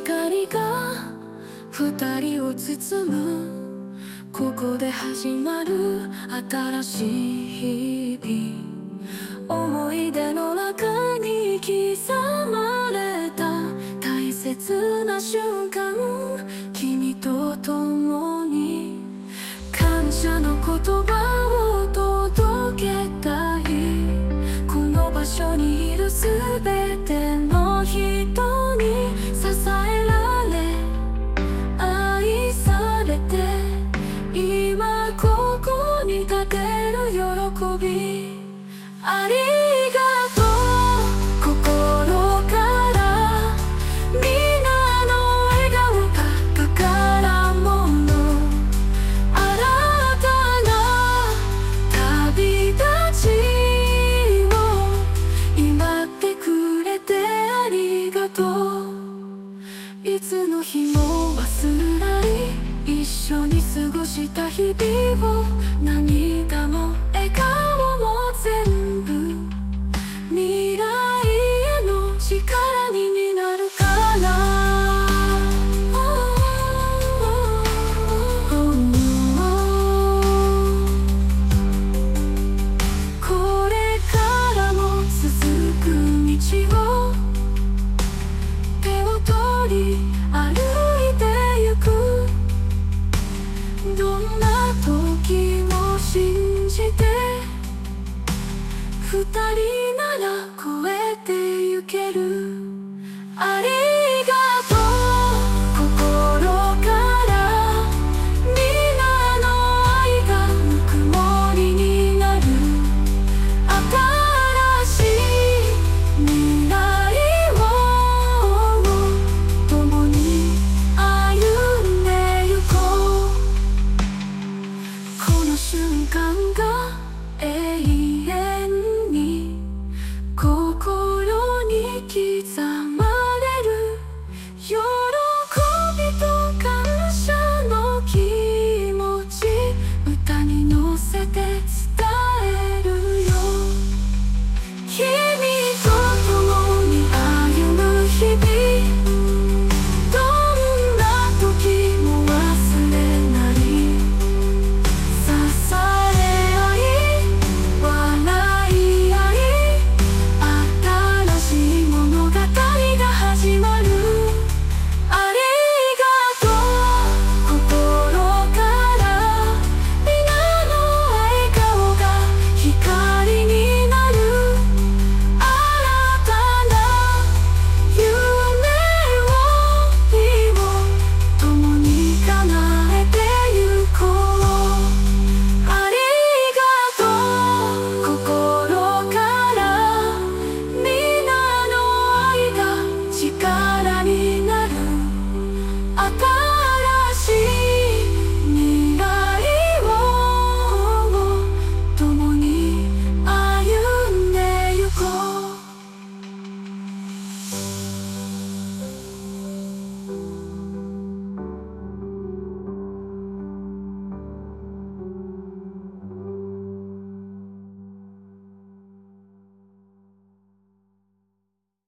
光が二人を包む。ここで始まる新しい日々。思い出の中に刻まれた大切な瞬間。君と共に感謝の言葉を届けたい。この場所にいるすべての人に支えられ愛されて、今ここに立てる喜び。ありがとう心からみんなの笑顔が宝物。新たな旅立ちを祝ってくれてありがとう。いつの日も忘れない一緒に過ごした日々を、涙も笑顔も全部未来への力になるから。これからも続く道を手を取り歩いてゆく。どんな時も信じて二人なら越えてゆける。ありがとう心からみんなの愛がぬくもりになる。新しい未来を共に歩んでゆこう。この瞬間が永遠に心に刻まれる。喜びと感謝の気持ち歌に乗せて伝えるよ。君と共に歩む日々、どんな時も忘れない。支え合い笑い合い、新しい物語が始まる。ありがとう心からみんなの笑顔が光になる。新たな夢を共に叶えてゆこう。ありがとう心からみんなの愛が力に